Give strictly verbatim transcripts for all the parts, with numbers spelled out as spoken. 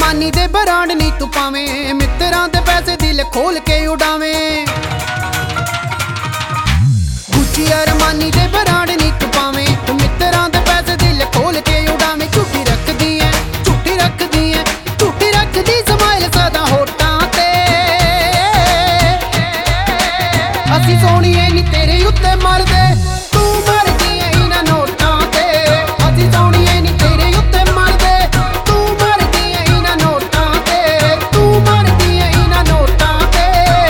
ਅਰਮਾਨੀ ਦੇ ਬਰਾਂਡ ਨੀ ਤੂੰ ਪਾਵੇਂ, ਮਿੱਤਰਾਂ ਦੇ ਪੈਸੇ ਦਿਲ ਖੋਲ ਕੇ ਉਡਾਵੇਂ। ਗੁੱਚੀ ਅਰਮਾਨੀ ਦੇ ਬਰਾਂਡ ਨੀ ਤੂੰ ਪਾਵੇਂ, ਮਿੱਤਰਾਂ ਦੇ ਪੈਸੇ ਦਿਲ ਖੋਲ ਕੇ ਉਡਾਵੇਂ। ਝੂਠੀ ਰੱਖਦੀ ਐ ਝੂਠੀ ਰੱਖਦੀ ਐ ਝੂਠੀ ਰੱਖਦੀ ਸਮਾਈਲ ਸਦਾ ਹੋਠਾਂ ਤੇ। ਅਸੀਂ ਸੋਹਣੀਏ ਨੀ ਤੇਰੇ ਉੱਤੇ ਮਰਦੇ, ਤੂੰ ਮਰ ਗਈ ਐ ਇਹਨਾਂ ਨੋਟਾਂ ਤੇ। ਅਸੀਂ ਸੋਹਣੀਏ ਨੀ ਤੇਰੇ ਉੱਤੇ ਮਰਦੇ, ਤੂੰ ਮਰ ਗਈ ਐ ਇਹਨਾਂ ਨੋਟਾਂ ਤੇ। ਤੂੰ ਮਰ ਗਈ ਐ ਇਹਨਾਂ ਨੋਟਾਂ ਤੇ।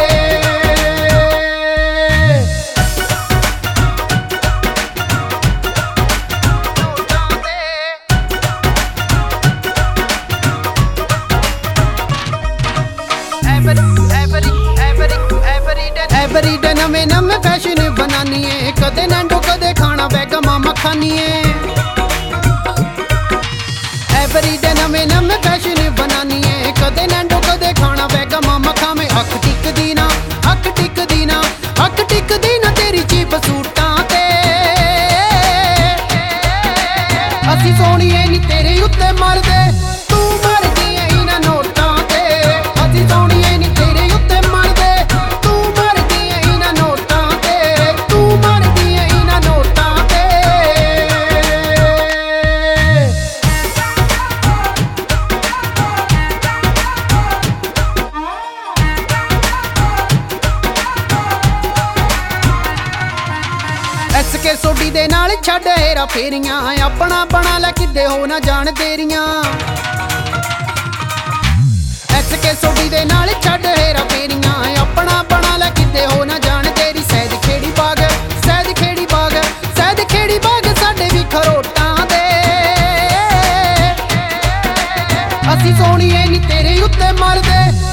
ਐਵਰੀ ਡੇ ਨਵੇਂ ਨਵੇਂ ਫੈਸ਼ਨ ਬਣਾਨੀਏ, ਕਦੇ ਨੈਂਡੋ ਕਦੇ ਖਾਣਾ ਬੈਗਾ ਮਾਮਾ ਖਾਨੀਏ। ਐਵਰੀ ਡੇ ਨਵੇਂ ਨਵੇਂ ਫੈਸ਼ਨ ਬਣਾਨੀਏ, ਕਦੇ ਨੈਂਡੋ ਕਦੇ ਖਾਣਾ ਬੈਗਾ ਮਾਮਾ ਖਾਵੇਂ। ਅੱਖ ਟਿਕਦੀ ਨਾ ਅੱਖ ਟਿਕਦੀ ਨਾ ਅੱਖ ਟਿਕਦੀ ਨਾ ਤੇਰੀ ਚੀਪ ਸੂਟਾਂ ਤੇ। ਅਸੀਂ ਸੋਹਣੀਏ ਨੀ ਤੇਰੇ ਉੱਤੇ ਮਰਦੇ, ਤੂੰ ਮਰ ਗਈ ਐ ਇਹਨਾਂ ਨੋਟਾਂ ਤੇ। ਅਸੀਂ ਸੋਹਣੀਏ ਨੀ ਤੇਰੇ ਉੱਤੇ ਮਰਦੇ, ਤੂੰ ਮਰ ਗਈ ਐ ਇਹਨਾਂ ਨੋਟਾਂ ਤੇ। ਤੂੰ ਮਰ ਗਈ ਐ ਇਹਨਾਂ ਨੋਟਾਂ ਤੇ। ਐਸ ਕੇ ਸੋਢੀ ਦੇ ਨਾਲ ਛੱਡ ਹੇਰਾ ਫੇਰੀਆਂ, ਆਪਣਾ ਬਣਾ ਲੈ ਕਿਤੇ ਹੋ ਨਾ ਜਾਣ ਤੇਰੀਆਂ। ਐਸ ਕੇ ਸੋਢੀ ਦੇ ਨਾਲ ਛੱਡ ਹੇਰਾ ਫੇਰੀਆਂ, ਆਪਣਾ ਬਣਾ ਲੈ ਕਿਤੇ ਹੋ ਨਾ ਜਾਣ ਤੇਰੀ। ਸੈਦ ਖੇੜੀ ਬਾਗ ਸੈਦ ਖੇੜੀ ਬਾਗ ਸੈਦ ਖੇੜੀ ਬਾਗ ਸਾਡੇ ਵੀ ਖਰੋਟਾਂ ਦੇ। ਅਸੀਂ ਸੋਹਣੀਏ ਨੀ ਤੇਰੇ ਉੱਤੇ ਮਰਦੇ,